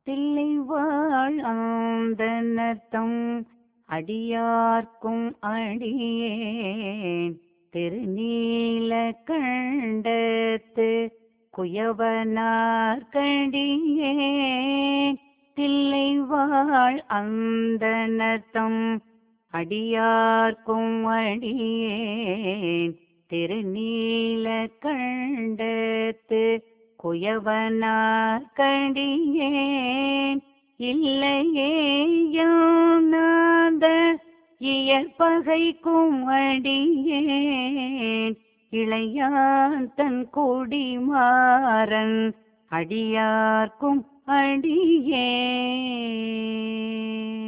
தில்லைவாழ் ஆந்தனத்தம் அடியார்க்கும் அடியேன் திருநீல கண்டத்து குயவனார்க்கடியேன் தில்லைவாழ் அந்தனத்தம் அடியார்க்கும் அடியேன் திருநீல கண்டத்து குயவனார்க்கடியேன் இல்லையே யானாத இயற்பகைக்கும் அடியேன் இளையான் தன் குடிமாறன் அடியார்க்கும் அடியேன்.